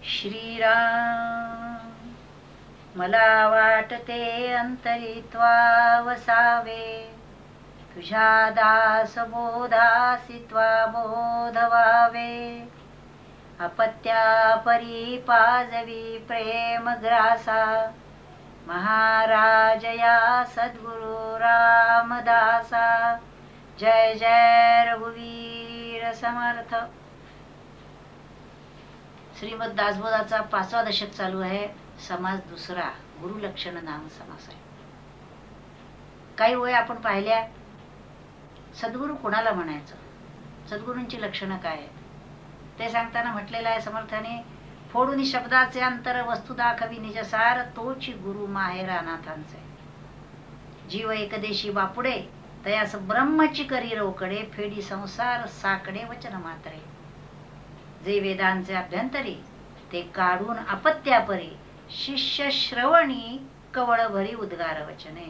श्रीराम मला वाटते अंतरित्वा वसावे, तुझ्या दास बोधासित्वा बोध व्हावे. अपत्या परी पाजवी प्रेम ग्रासा, महाराज या सद्गुरु रामदासा. जय जय रघुवीर समर्थ. श्रीमद दासबोधाचा 5वा दशक चालू आहे. समास दुसरा, गुरुलक्षण नाम समास आहे. काही वेळ आपण पाहिल्या सद्गुरु कोणाला म्हणायचं, सद्गुरूंची लक्षणं काय आहे ते सांगताना म्हटलेलं आहे समर्थाने. फोडून शब्दाचे अंतर वस्तू दाखवी निजसार, तोची गुरु माहेर अनाथांचे. जीव एकदेशी बापुडे तयास ब्रह्मची करी रोकडे, फेडी संसार साकडे वचन मात्रे. जे वेदांचे अभ्यंतरी ते काढून अपत्यापरी, शिष्य श्रवणी कवळ भरी उद्गार वचने.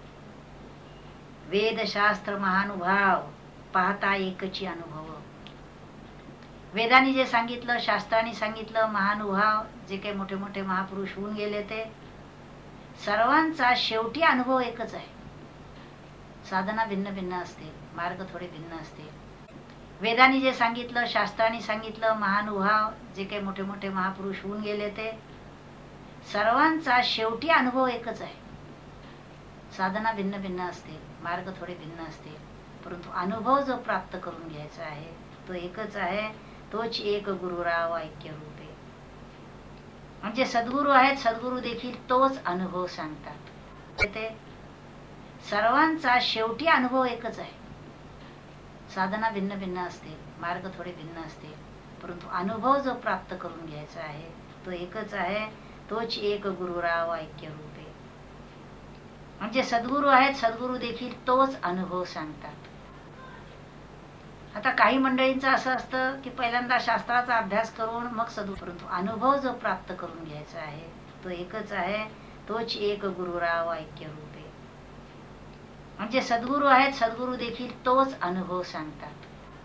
वेदशास्त्र महानुभाव पाहता एकची अनुभव. वेदांनी जे सांगितलं, शास्त्रांनी सांगितलं, महानुभाव जे काही मोठे मोठे महापुरुष होऊन गेले ते सर्वांचा शेवटी अनुभव एकच आहे. साधना भिन्न भिन्न असते, मार्ग थोडे भिन्न असते. वेदांनी जे सांगितलं, शास्त्रांनी सांगितलं, महानुभाव जे काही मोठे मोठे महापुरुष होऊन गेले ते सर्वांचा शेवटी अनुभव एकच आहे. साधना भिन्न भिन्न असते, मार्ग थोडे भिन्न असते, परंतु अनुभव जो प्राप्त करून घ्यायचा आहे तो एकच आहे. तोच एक गुरुराव ऐक्य रूपे. म्हणजे सद्गुरू आहेत, सद्गुरू देखील तोच अनुभव सांगतात. ते सर्वांचा शेवटी अनुभव एकच आहे. साधना भिन्न भिन्न असते, मार्ग थोडे भिन्न असते, परंतु अनुभव जो प्राप्त करून घ्यायचा आहे तो एकच आहे. तोच एक गुरुराव ऐक्य रूपे. म्हणजे सद्गुरू आहेत, सद्गुरू देखील तोच अनुभव सांगतात. आता काही मंडळींचं असं असतं की पहिल्यांदा शास्त्राचा अभ्यास करून मग सद्गुरू, परंतु अनुभव जो प्राप्त करून घ्यायचा आहे तो एकच आहे. तोच एक गुरुराव ऐक्य रूपे. म्हणजे सद्गुरू आहेत, सद्गुरू देखील तोच अनुभव सांगतात.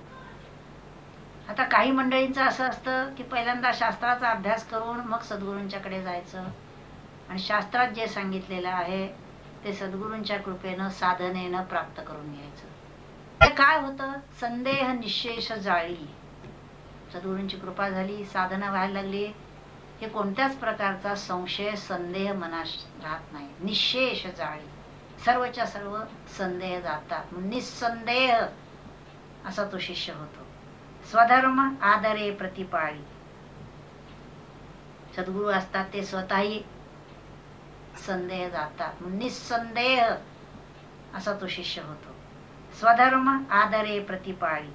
आता काही मंडळींचं असं असतं की पहिल्यांदा शास्त्राचा अभ्यास करून मग सद्गुरूंच्याकडे जायचं आणि शास्त्रात जे सांगितलेलं आहे ते सद्गुरूंच्या कृपेनं साधनेनं प्राप्त करून घ्यायचं. काय होतं, संदेह निशेष जाळी. सद्गुरूंची कृपा झाली, साधना व्हायला लागली हे कोणत्याच प्रकारचा संशय संदेह मनात राहत नाही. निशेष जाळी, सर्वच्या सर्व संदेह जातात. निसंदेह असा तो शिष्य होतो. स्वधर्म आदरे प्रतिपाळी. सद्गुरू असतात ते स्वतःही संदेह जातात. निसंदेह असा तो शिष्य होतो. स्वधर्म आदरे प्रतिपाळी.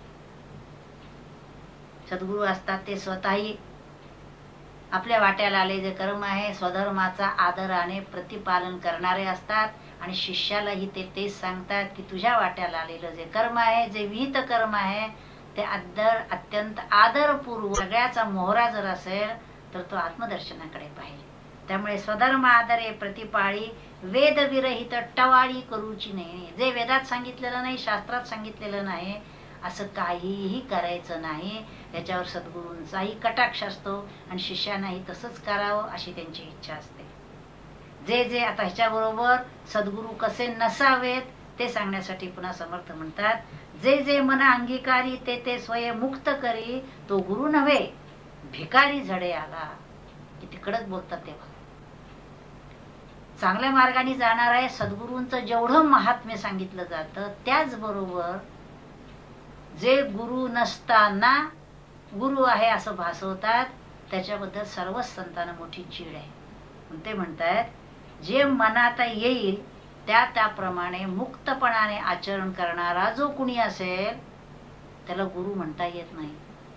सद्गुरू असतात ते स्वतःही आपल्या वाट्याला आले जे कर्म आहे स्वधर्माचा आदराने प्रतिपालन करणारे असतात आणि शिष्यालाही ते तेच सांगतात की तुझ्या वाट्याला आलेलं जे कर्म आहे, जे विहित कर्म आहे ते अत्यंत आदरपूर्वक, सगळ्याचा मोहरा जर असेल तर तो आत्मदर्शनाकडे पाहिजे. त्यामुळे स्वधर्म आदरे प्रतिपाळी, वेद विरहित टवाळी करूची नाही. जे वेदात सांगितलेलं नाही, शास्त्रात सांगितलेलं नाही असं काहीही करायचं नाही. याच्यावर सद्गुरूंचाही कटाक्ष असतो आणि शिष्यानाही तसंच करावं अशी त्यांची इच्छा असते. जे जे आता ह्याच्याबरोबर सद्गुरू कसे नसावेत ते सांगण्यासाठी पुन्हा समर्थ म्हणतात, जे जे मन अंगीकारी ते ते स्वय मुक्त करी, तो गुरु नव्हे भिकारी झडे आला. किती कडक बोलतात तेव्हा. चांगल्या मार्गाने जाणार आहे सद्गुरूंचं जेवढं महात्म्य सांगितलं जातं त्याचबरोबर जे गुरु नसताना गुरु आहे असं भासवतात त्याच्याबद्दल सर्वच संतांना मोठी चीड आहे. ते म्हणतात जे मनात येईल त्याप्रमाणे मुक्तपणाने आचरण करणारा जो कुणी असेल त्याला गुरु म्हणता येत नाही.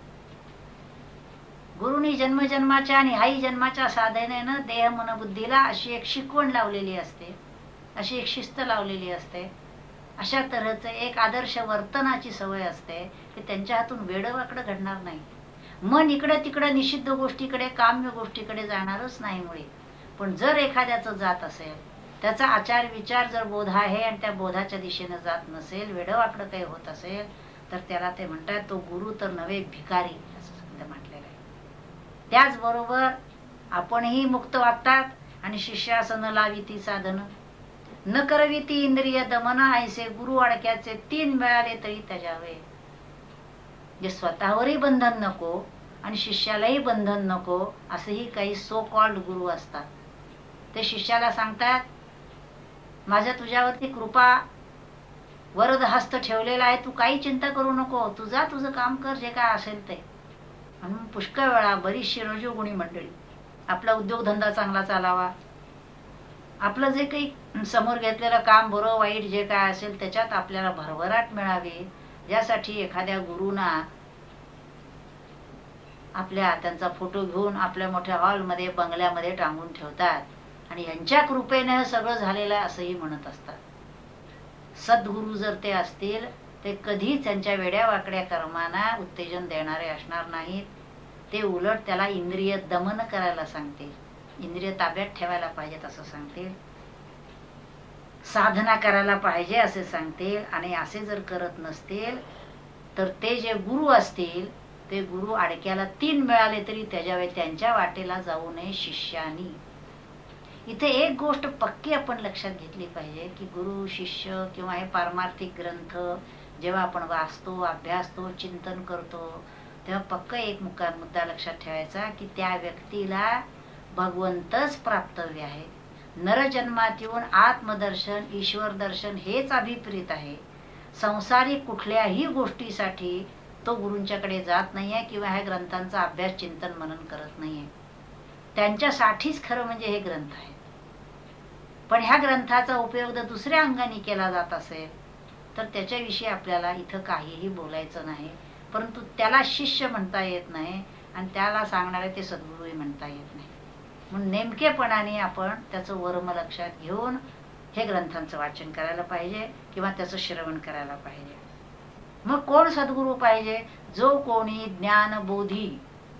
गुरुनी जन्मजन्माच्या आणि हाही जन्माच्या साधनेनं देह मन बुद्धीला अशी एक शिकवण लावलेली असते, अशी एक शिस्त लावलेली असते, अशा तऱ्हेचे एक आदर्श वर्तनाची सवय असते की त्यांच्या हातून वेडवाकडं घडणार नाही. मन इकडे तिकडे निषिद्ध गोष्टीकडे, काम्य गोष्टीकडे जाणारच नाही मुळे. पण जर एखाद्याचं जात असेल, त्याचा आचार विचार जर बोध आहे आणि त्या बोधाच्या दिशेनं जात नसेल, वेडवाकडं काही होत असेल तर त्याला ते म्हणतात तो गुरु तर नव्हे भिकारी असं म्हटलेलं आहे. त्याचबरोबर आपणही मुक्त वागतात आणि शिष्यासन लाविती साधन न करविती इंद्रिय दमन ऐसे गुरु अडक्याचे 3 मिळाले तरी त्याच्यावे. जे स्वतःवरही बंधन नको आणि शिष्यालाही बंधन नको असेही काही सो कॉल्ड गुरु असतात. ते शिष्याला सांगतात, माझ्या तुझ्यावरती कृपा वरद हस्त ठेवलेला आहे, तू काही चिंता करू नको, तुझा तुझं काम कर, जे काय असेल ते. म्हणून पुष्कळ वेळा बरीचशी रजोगुणी मंडळी आपला उद्योगधंदा चांगला चालावा, आपलं जे काही समोर घेतलेलं काम बरं वाईट जे काय असेल त्याच्यात आपल्याला भरभराट मिळावी, यासाठी एखाद्या गुरुना आपल्या त्यांचा फोटो घेऊन आपल्या मोठ्या हॉलमध्ये बंगल्यामध्ये टांगून ठेवतात आणि यांच्या कृपेने सगळं झालेलं आहे असंही म्हणत असतात. सद्गुरू जर ते असतील ते कधीच त्यांच्या वेड्या वाकड्या कर्मांना उत्तेजन देणारे असणार नाहीत. ते उलट त्याला इंद्रिय दमन करायला सांगतील, इंद्रिय ताब्यात ठेवायला पाहिजेत असं सांगतील, साधना करायला पाहिजे असे सांगतील. आणि असे जर करत नसतील तर ते जे गुरु असतील ते गुरु अडक्याला 3 मिळाले तरी त्याच्यावे त्यांच्या वाटेला जाऊ नये शिष्यानी. इथे एक गोष्ट पक्की आपण लक्षात घेतली पाहिजे की गुरु शिष्य किंवा हे पारमार्थिक ग्रंथ जेव्हा आपण वाचतो, अभ्यासतो, चिंतन करतो तेव्हा पक्क एक मुद्दा लक्षात ठेवायचा की त्या व्यक्तीला भगवंतच प्राप्तव्य आहे. नरजन्मात येऊन आत्मदर्शन, ईश्वर दर्शन हेच अभिप्रेत आहे. संसारिक कुठल्याही गोष्टीसाठी तो गुरूंच्याकडे जात नाहीये किंवा ह्या ग्रंथांचा अभ्यास, चिंतन, मनन करत नाहीये. त्यांच्यासाठीच खरं म्हणजे हे ग्रंथ आहेत. पण ह्या ग्रंथाचा उपयोग जर दुसऱ्या अंगाने केला जात असेल तर त्याच्याविषयी आपल्याला इथं काहीही बोलायचं नाही. परंतु त्याला शिष्य म्हणता येत नाही आणि त्याला सांगणारे ते सद्गुरूही म्हणता येत नाही. म्हणून नेमकेपणाने आपण त्याचं वर्म लक्षात घेऊन हे ग्रंथांचं वाचन करायला पाहिजे किंवा त्याचं श्रवण करायला पाहिजे. मग कोण सद्गुरू पाहिजे? जो कोणी ज्ञानबोधी,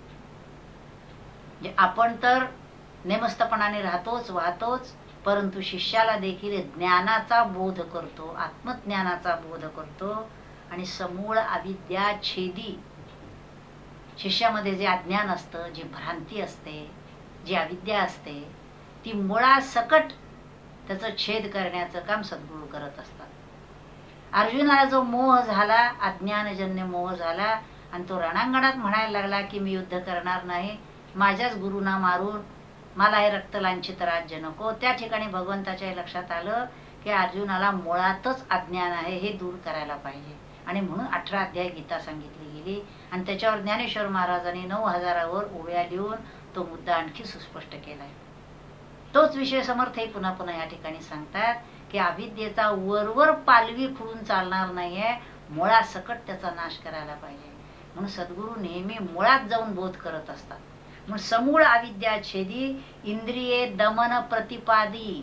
आपण तर नेमस्तपणाने राहतोच, वाहतोच, परंतु शिष्याला देखील ज्ञानाचा बोध करतो, आत्मज्ञानाचा बोध करतो आणि समूळ अविद्या छेदी, शिष्यामध्ये जे अज्ञान असतं, जी भ्रांती असते, जी अविद्या असते, ती मुळासकट त्याचं छेद करण्याचं काम सद्गुरू करत असतात. अर्जुनाला जो मोह झाला, अज्ञानजन्य मोह झाला आणि तो रणांगणात म्हणायला लागला की मी युद्ध करणार नाही, माझ्याच गुरुना मारून मला हे रक्तलांछित राज्य नको, त्या ठिकाणी भगवंताच्या लक्षात आलं की अर्जुनाला मुळातच अज्ञान आहे, हे दूर करायला पाहिजे. आणि म्हणून 18 अध्याय गीता सांगितली गेली आणि त्याच्यावर ज्ञानेश्वर महाराजांनी 9000 ओव्या लिहून तो मुद्दा आणखी सुस्पष्ट केलाय. तोच विषय समर्थ पुन्हा पुन्हा या ठिकाणी सांगतात की अविद्येचा वरवर पालवी खुडून चालणार नाहीये, मुळासकट त्याचा नाश करायला पाहिजे. म्हणून सद्गुरू नेहमी मुळात जाऊन बोध करत असतात. म्हणून समूळ अविद्या छेदी, इंद्रिये दमन प्रतिपादी,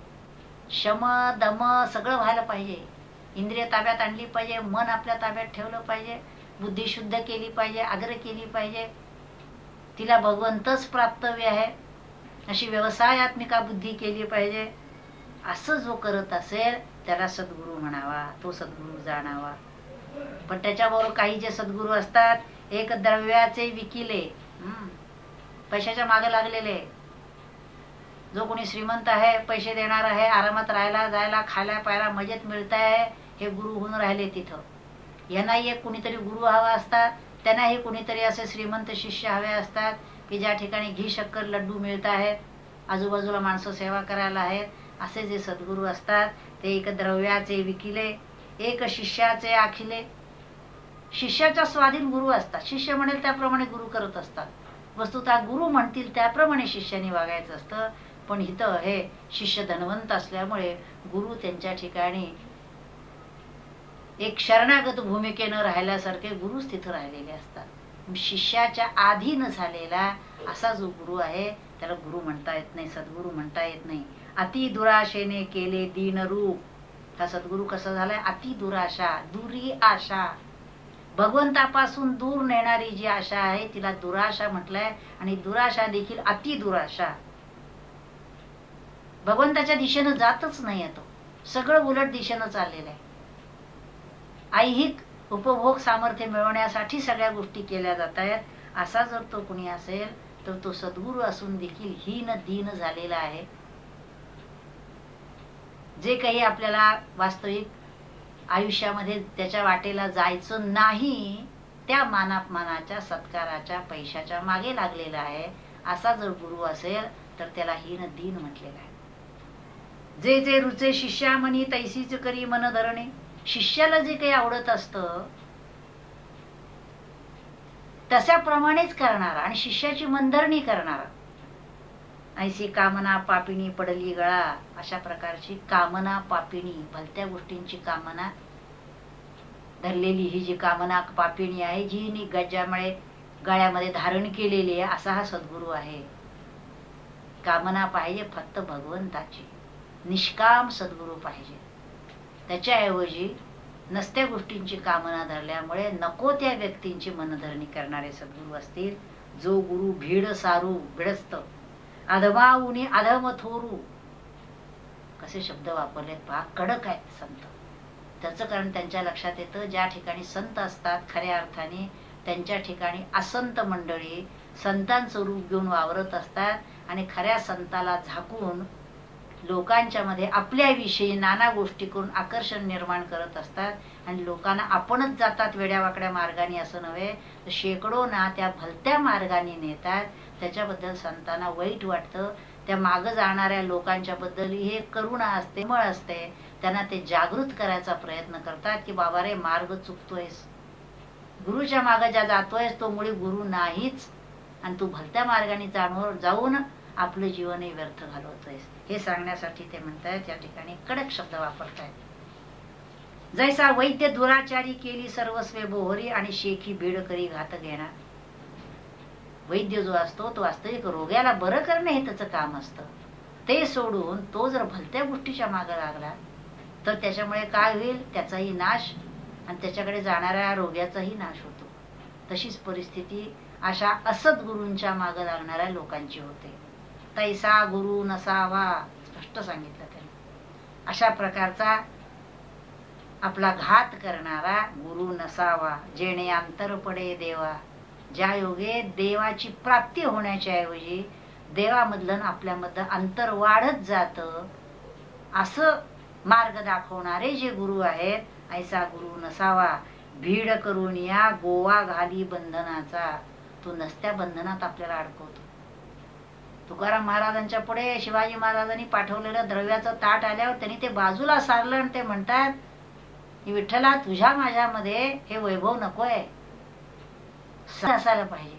शम दम सगळं व्हायला पाहिजे. इंद्रिय ताब्यात आणली पाहिजे, मन आपल्या ताब्यात ठेवलं पाहिजे, बुद्धी शुद्ध केली पाहिजे, आग्रह केली पाहिजे, तिला भगवंतच प्राप्तव्य आहे अशी व्यवसायात्मिका बुद्धी केली पाहिजे. असं जो करत असेल त्याला सद्गुरू म्हणावा, तो सद्गुरू जाणावा. पण त्याच्याबरोबर काही जे सद्गुरू असतात, एक द्रव्याचे विकिले, पैशाच्या मागे लागलेले, जो कोणी श्रीमंत आहे, पैसे देणार आहे, आरामात राहायला जायला खायला प्यायला मजेत मिळत आहे, हे गुरु होऊन राहिले तिथं. यांनाही एक कुणीतरी गुरु हवा असतात, त्यांनाही कुणीतरी असे श्रीमंत शिष्य हवे असतात की ज्या ठिकाणी घी शक्कर लड्डू मिळत आहेत, आजूबाजूला माणसं सेवा करायला आहेत. असे जे सद्गुरू असतात ते एक द्रव्याचे विकिले, एक शिष्याचे आखिले. शिष्याच्या स्वाधीन गुरु असतात, शिष्य म्हणेल त्याप्रमाणे गुरु करत असतात. वस्तुतः गुरु म्हणतील त्याप्रमाणे शिष्याने वागायचं असतं. पण इथं हे शिष्य धनवंत असल्यामुळे गुरु त्यांच्या ठिकाणी एक शरणागत भूमिकेनं राहिल्यासारखे गुरुच तिथं राहिलेले असतात. शिष्याच्या अधीन झालेला असा जो गुरु आहे त्याला गुरु म्हणता येत नाही, सद्गुरू म्हणता येत नाही. अति दुराशेने केले दीन रूप, हा सद्गुरू कसा झालाय? अति दुराशा, दुरी आशा, भगवंतापासून दूर नेणारी जी आशा आहे तिला दुराशा म्हटलंय. आणि दुराशा देखील अति दुराशा, भगवंताच्या दिशेनं जातच नाही तो, सगळं उलट दिशेनं चाललेलं आहे. ऐहिक उपभोग सामर्थ्य मिळवण्यासाठी सगळ्या गोष्टी केल्या जात आहेत. असा जर तो कुणी असेल तर तो सद्गुरू असून देखील हीन दीन झालेला आहे. जे काही आपल्याला वास्तविक आयुष्यामध्ये त्याच्या वाटेला जायचं नाही, त्या मानापमानाच्या, सत्काराच्या, पैशाच्या मागे लागलेला आहे, असा जर गुरु असेल तर त्याला हीन दीन म्हटलेलं आहे. जे जे रुचे शिष्या म्हणी तैसीच करी मन धरणे. शिष्याला जे काही आवडत असतं तशाप्रमाणेच करणारा आणि शिष्याची मनधरणी करणारा. ऐसी कामना पापिणी पडली गळा. अशा प्रकारची कामना पापिणी, भलत्या गोष्टींची कामना धरलेली ही जी कामना पापिणी आहे, जी गजामुळे गळ्यामध्ये धारण केलेली आहे, असा हा सद्गुरू आहे. कामना पाहिजे फक्त भगवंताची, निष्काम सद्गुरू पाहिजे. त्याच्याऐवजी नसत्या गोष्टींची कामना धरल्यामुळे नको त्या व्यक्तींची मनधरणी करणारे सद्गुरू असतील. जो गुरु भीड सारू भिडस्त अधमा उनी अधम थोरू. कसे शब्द वापरलेत पहा, कडक आहेत संत. त्याचं कारण त्यांच्या लक्षात येतं, ज्या ठिकाणी संत असतात खऱ्या अर्थाने त्यांच्या ठिकाणी असंत मंडळी संतांचं रूप घेऊन वावरत असतात आणि खऱ्या संताला झाकून लोकांच्या मध्ये आपल्याविषयी नाना गोष्टी करून आकर्षण निर्माण करत असतात. आणि लोकांना आपणच जातात वेड्यावाकड्या मार्गाने असं नव्हे, तर शेकडो ना त्या भलत्या मार्गाने नेतात. त्याच्याबद्दल संतांना वाईट वाटतं. त्या मागं जाणाऱ्या लोकांच्या बद्दल हे करुणा असते, मळ असते. त्यांना ते जागृत करायचा प्रयत्न करतात की बाबा रे, मार्ग चुकतोयस, गुरुच्या मागे ज्या जातोयस तो मुळी गुरु नाहीच, आणि तू भलत्या मार्गाने जाऊन आपलं जीवनही व्यर्थ घालवतोयस. हे सांगण्यासाठी ते म्हणतायत या ठिकाणी कडक शब्द वापरतायत. जैसा वैद्य दुराचारी केली सर्वस्वे बोहरी आणि शेखी भीड करी घात घेणार. वैद्य जो असतो तो वास्तविक रोग्याला बरं करणे हे त्याचं काम असतं. ते सोडून तो जर भलत्या गोष्टीच्या मागे लागला तर त्याच्यामुळे काय होईल, त्याचाही नाश आणि त्याच्याकडे जाणाऱ्या रोग्याचाही नाश होतो. तशीच परिस्थिती अशा असद गुरूंच्या मागे लागणाऱ्या लोकांची होते. तैसा गुरु नसावा, स्पष्ट सांगितलं त्यांनी. अशा प्रकारचा आपला घात करणारा गुरु नसावा. जेणे अंतर पडे देवा. ज्या योगे देवाची प्राप्ती होण्याच्या ऐवजी देवामधलं आपल्यामधलं अंतर वाढत जातं, असं मार्ग दाखवणारे जे गुरु आहेत, ऐसा गुरु नसावा. भीड करून या गोवा घाली बंधनाचा. तो नसत्या बंधनात आपल्याला अडकवतो. तुकाराम महाराजांच्या पुढे शिवाजी महाराजांनी पाठवलेलं द्रव्याचं ताट आल्यावर त्यांनी ते बाजूला सारलं आणि ते म्हणतात की विठ्ठला, तुझ्या माझ्यामध्ये हे वैभव नकोय, असायला पाहिजे.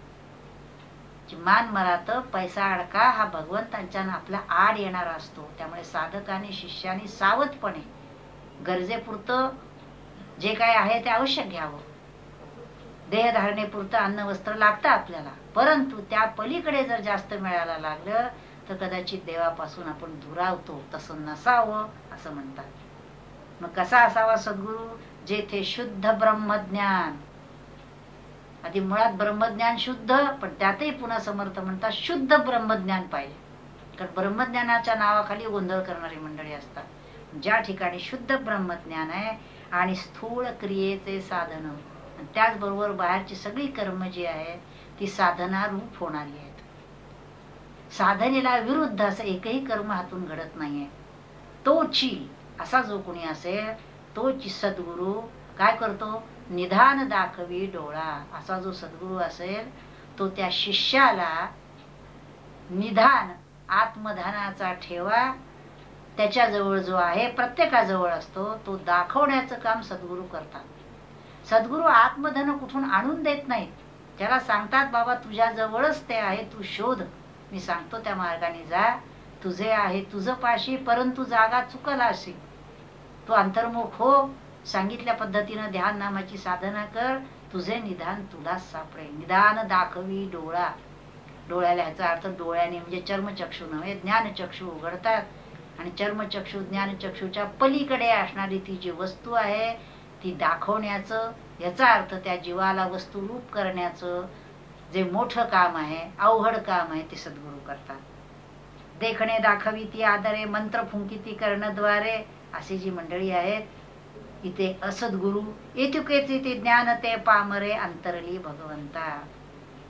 मान मरात पैसा अडका हा भगवंतांच्या आपला आड येणारा असतो. त्यामुळे साधकाने शिष्याने सावधपणे गरजेपुरतं जे काय आहे ते आवश्यक घ्यावं. देहधारणेपुरतं अन्न वस्त्र लागतं आपल्याला, परंतु त्या पलीकडे जर जास्त मिळायला लागलं तर कदाचित देवापासून आपण दुरावतो. तसं नसावं असं म्हणतात. मग कसा असावा सद्गुरू? जेथे शुद्ध ब्रह्मज्ञान. आधी मुळात ब्रह्मज्ञान शुद्ध, पण त्यातही पुन्हा समर्थ म्हणतात शुद्ध ब्रह्मज्ञान पाहिजे. कारण ब्रह्मज्ञानाच्या नावाखाली गोंधळ करणारी मंडळी असतात. ज्या ठिकाणी शुद्ध ब्रह्मज्ञान आहे आणि स्थूल क्रियेचे साधन, त्याचबरोबर बाहेरची सगळी कर्म जी आहेत ती साधना रूप होणारी आहेत. साधनेला विरुद्ध असं एकही कर्म हातून घडत नाहीये. तोची असा जो कोणी असेल तोची सद्गुरू काय करतो? निधान दाखवी डोळा. असा जो सद्गुरू असेल तो त्या शिष्याला निधान आत्मधानाचा ठेवा त्याच्याजवळ जो आहे प्रत्येकाजवळ असतो तो दाखवण्याचं काम सद्गुरू करतात. सद्गुरू आत्मधन कुठून आणून देत नाहीत. त्याला सांगतात बाबा तुझ्या जवळच ते आहे, तू शोध, मी सांगतो त्या मार्गाने जा, तुझे आहे तुझं पाशी, परंतु जागा चुकल अशी तू अंतर्मुख हो, सांगितल्या पद्धतीनं ध्यान नामाची साधना कर, तुझे निधान तुलाच सापडेल. निदान दाखवी डोळा. डोळ्याला ह्याचा अर्थ डोळ्याने म्हणजे चर्मचक्षु नव्हे, ज्ञानचक्षु उघडतात आणि चर्मचक्षु ज्ञानचक्षुच्या पलीकडे असणारी ती जी वस्तू आहे ती दाखवण्याचं, याचा अर्थ त्या जीवाला वस्तू रूप करण्याचं जे मोठं काम आहे, अवघड काम आहे, ते सद्गुरू करतात. देखणे दाखवी ती आदरे मंत्र फुंकिती करणद्वारे. अशी जी मंडळी आहेत इथे असद्गुरू इतुकेचे ते ज्ञान ते पामरे अंतरली भगवंता.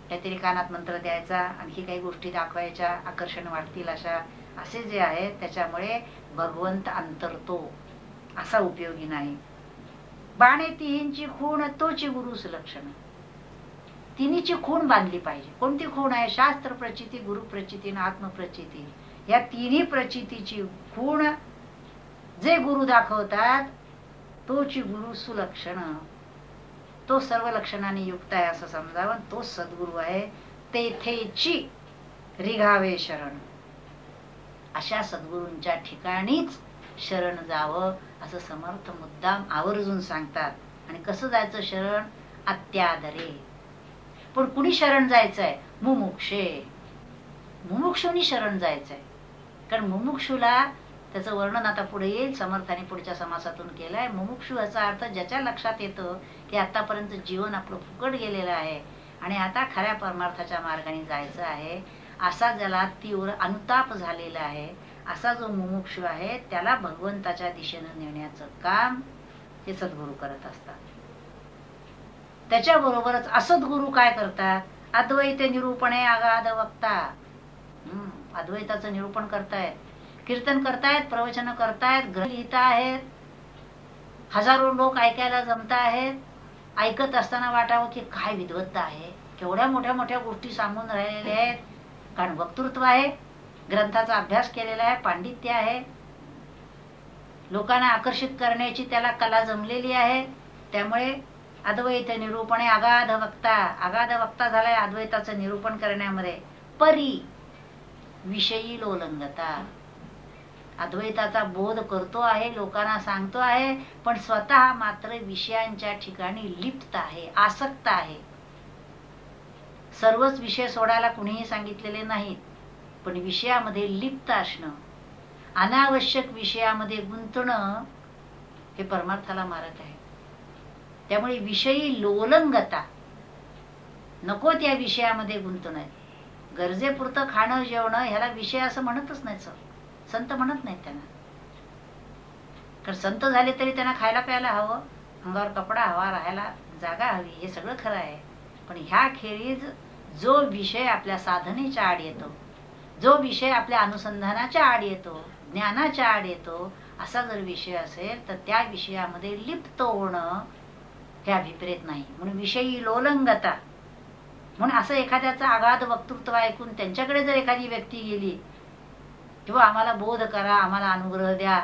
काहीतरी कानात मंत्र द्यायचा, आणखी काही गोष्टी दाखवायच्या, आकर्षण वाटतील अशा, असे जे आहे त्याच्यामुळे भगवंत अंतरतो, असा उपयोगी नाही. बाणे तिहींची खूण तोची गुरुस लक्षण. तिन्हीची खूण बांधली पाहिजे. कोणती खूण आहे? शास्त्र प्रचिती, गुरु प्रचिती आणि आत्मप्रचिती. या तिन्ही प्रचितीची खूण जे गुरु दाखवतात तोची गुरु सुलक्षण, तो सर्व लक्षणाने युक्त आहे असं समजावं. तो सद्गुरु आहे. तेथेची रिघावे शरण. अशा सद्गुरूंच्या ठिकाणीच शरण जावं असं समर्थ मुद्दाम आवर्जून सांगतात. आणि कसं जायचं शरण? अत्यादरे. पण कुणी शरण जायचंय? मुमुक्षे. मुमुक्षुनी शरण जायचंय. कारण मुमुक्षुला त्याचं वर्णन आता पुढे येईल, समर्थाने पुढच्या समासातून केलंय. मुमुक्षु याचा अर्थ ज्याच्या लक्षात येतं की आतापर्यंत जीवन आपलं फुकट गेलेलं आहे आणि आता खऱ्या परमार्थाच्या मार्गाने जायचं आहे, असा ज्याला तीव्र अनुताप झालेला आहे, असा जो मुमुक्षु आहे त्याला भगवंताच्या दिशेनं नेण्याचं काम हे सद्गुरू करत असतात. त्याच्याबरोबरच असद्गुरू काय करतात? अद्वैत निरूपणे अगाध वक्ता. अद्वैताचं निरूपण करतायत, कीर्तन करतायत, प्रवचन करतायत, ग्रंथ लिहित आहेत, हजारो लोक ऐकायला जमत आहेत. ऐकत असताना वाटावं की काय विद्वत्ता आहे, केवढ्या मोठ्या मोठ्या गोष्टी सांगून राहिलेल्या आहेत. कारण वक्तृत्व आहे, ग्रंथाचा अभ्यास केलेला आहे, पांडित्य आहे, लोकांना आकर्षित करण्याची त्याला कला जमलेली आहे. त्यामुळे अद्वैत निरूपणे अगाध वक्ता. अगाध वक्ता झालाय अद्वैताचं निरूपण करण्यामध्ये. परी विषयी लोलंगता. अद्वैताचा बोध करतो आहे, लोकांना सांगतो आहे, पण स्वतः मात्र विषयांच्या ठिकाणी लिप्त आहे, आसक्त आहे. सर्वच विषय सोडायला कुणीही सांगितलेले नाहीत, पण विषयामध्ये लिप्त असणं, अनावश्यक विषयामध्ये गुंतणं हे परमार्थाला मारक आहे. त्यामुळे विषयी लोलंगता, नको त्या विषयामध्ये गुंतणं. गरजेपुरतं खाणं जेवणं ह्याला विषय असं म्हणतच नाही, संत म्हणत नाहीत त्यांना. कारण संत झाले तरी त्यांना खायला प्यायला हवं, अंगावर कपडा हवा, राहायला जागा हवी, हे सगळं खरं आहे. पण ह्या खेरीज जो विषय आपल्या साधनेच्या आड येतो, जो विषय आपल्या अनुसंधानाच्या आड येतो, ज्ञानाच्या आड येतो, असा जर विषय असेल तर त्या विषयामध्ये लिप्त होणं हे अभिप्रेत नाही. म्हणून विषयी लोलंगता. म्हणून असं एखाद्याचं अगाध वक्तृत्व ऐकून त्यांच्याकडे जर एखादी व्यक्ती गेली किंवा आम्हाला बोध करा, आम्हाला अनुग्रह द्या,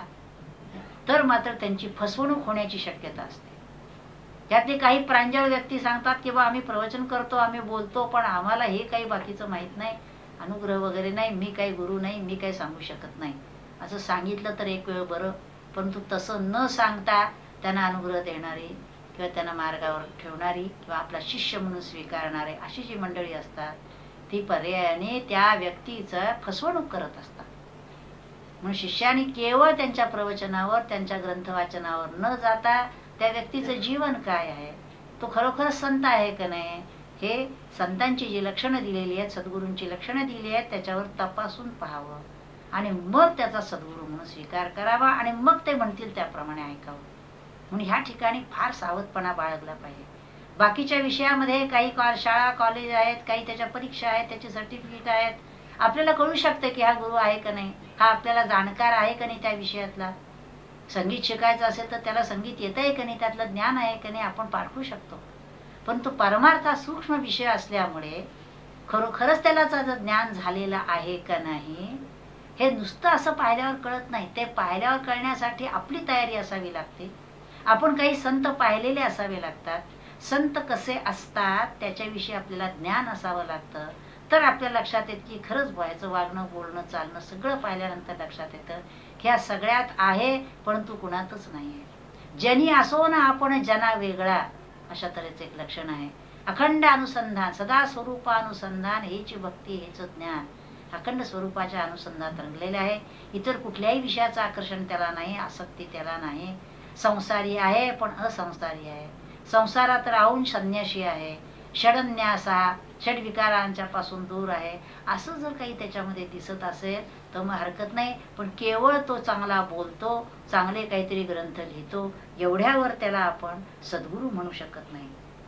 तर मात्र त्यांची फसवणूक होण्याची शक्यता असते. त्यातले काही प्रांजळ व्यक्ती सांगतात की बा आम्ही प्रवचन करतो, आम्ही बोलतो, पण आम्हाला हे काही बाकीचं माहित नाही, अनुग्रह वगैरे नाही, मी काही गुरु नाही, मी काही सांगू शकत नाही. असं सांगितलं तर एक वेळ बरं, परंतु तसं न सांगता त्यांना अनुग्रह देणारी किंवा त्यांना मार्गावर ठेवणारी किंवा आपला शिष्य म्हणून स्वीकारणारे अशी जी मंडळी असतात ती पर्यायाने त्या व्यक्तीचं फसवणूक करत असतात. म्हणून शिष्याने केवळ त्यांच्या प्रवचनावर, त्यांच्या ग्रंथ वाचनावर न जाता त्या व्यक्तीचं जीवन काय आहे, तो खरोखर संत आहे का नाही, हे संतांची जी लक्षणं दिलेली आहेत, सद्गुरूंची लक्षणं दिली आहेत, त्याच्यावर तपासून पाहावं आणि मग त्याचा सद्गुरू म्हणून स्वीकार करावा आणि मग ते म्हणतील त्याप्रमाणे ऐकावं. म्हणून ह्या ठिकाणी फार सावधपणा बाळगला पाहिजे. बाकीच्या विषयामध्ये काही शाळा कॉलेज आहेत, काही त्याच्या परीक्षा आहेत, त्याचे सर्टिफिकेट आहेत, आपल्याला कळू शकतं की हा गुरु आहे का नाही, हा आपल्याला जाणकार आहे का नाही त्या विषयातला. संगीत शिकायचं असेल तर त्याला संगीत येत आहे का नाही, त्यातलं ज्ञान आहे का नाही आपण पारखू शकतो. पण तो परमार्थ हा सूक्ष्म विषय असल्यामुळे खरोखरच त्याला ज्ञान झालेलं आहे का नाही हे नुसतं असं पाहिल्यावर कळत नाही. ते पाहिल्यावर कळण्यासाठी आपली तयारी असावी लागते. आपण काही संत पाहिलेले असावे लागतात. संत कसे असतात त्याच्याविषयी आपल्याला ज्ञान असावं लागतं. तर आपल्या लक्षात येत की खरंच व्हायचं वागणं, बोलणं, चालणं सगळं पाहिल्यानंतर लक्षात येतं की ह्या सगळ्यात आहे परंतु कुणातच नाहीये. जनी असो ना आपण जना वेगळा, अशा तऱ्हेचं एक लक्षण आहे. अखंड अनुसंधान, सदा स्वरूपानुसंधान, हेच भक्ती, हेच ज्ञान. अखंड स्वरूपाच्या अनुसंधानात रंगलेले आहे. इतर कुठल्याही विषयाचं आकर्षण त्याला नाही, आसक्ती त्याला नाही. संसारी आहे पण असंसारी आहे. संसारात राहून संन्याशी आहे. षडन्यासा, षडविकारांच्या पासून दूर आहे. असं जर काही त्याच्यामध्ये दिसत असेल तर मग हरकत नाही. पण केवळ तो चांगला बोलतो, चांगले काहीतरी ग्रंथ लिहितो, एवढ्यावर त्याला आपण सद्गुरू म्हणू शकत नाही.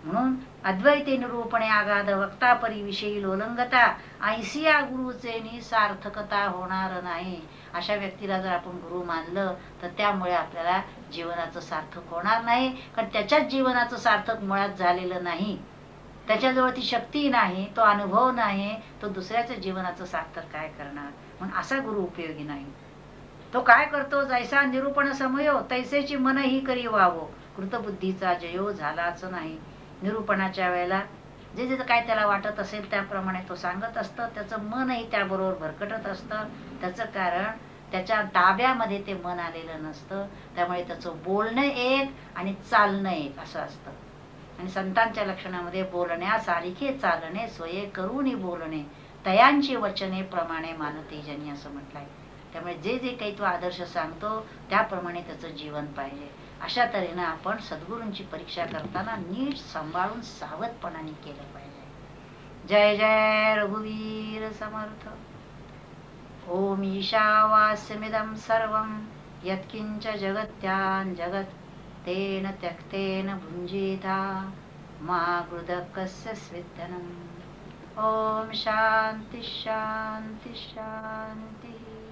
म्हणून अद्वैते निरूपणे आगाध वक्ता परी विषयी लोलंगता ऐसिया गुरुचे निसार्थकता होणार नाही. अशा व्यक्तीला जर आपण गुरु मानलं तर त्यामुळे आपल्याला जीवनाचं सार्थक होणार नाही, कारण त्याच्याच जीवनाचं सार्थक मुळात झालेलं नाही. त्याच्याजवळ ती शक्ती नाही, तो अनुभव नाही, तो दुसऱ्याच्या जीवनाचं सार्थक काय करणार. म्हणून असा गुरु उपयोगी नाही. तो काय करतो, जैसा निरूपण समयो तैसेची मन ही करी व्हावो, कृतबुद्धीचा जयो झालाच नाही. निरूपणाच्या वेळेला जे जे काय त्याला वाटत असेल त्याप्रमाणे तो सांगत असतं. त्याचं मनही त्याबरोबर भरकटत असतं. त्याचं कारण त्याच्या ताब्यामध्ये ते मन आलेलं नसतं. त्यामुळे त्याचं बोलणं एक आणि चालणं एक असं असतं. आणि संतांच्या लक्षणामध्ये बोलण्यासारखे चालणे, स्वये करूनी बोलणे, तयांची वचने प्रमाणे मानते जनी असं म्हटलंय. त्यामुळे जे जे काही तो आदर्श सांगतो त्याप्रमाणे त्याचं जीवन पाहिजे. अशा तऱ्हेनं आपण सद्गुरूंची परीक्षा करताना नीट सांभाळून सावधपणाने केलं पाहिजे. जय जय रघुवीर समर्थ. ओम ईशावास्यमिदं सर्वं यत्किंच जगत्यां जगत् तेन त्यक्तेन भुञ्जीता मा गृधः कस्य स्विद्धनम्. ओम शांती शांती शांती.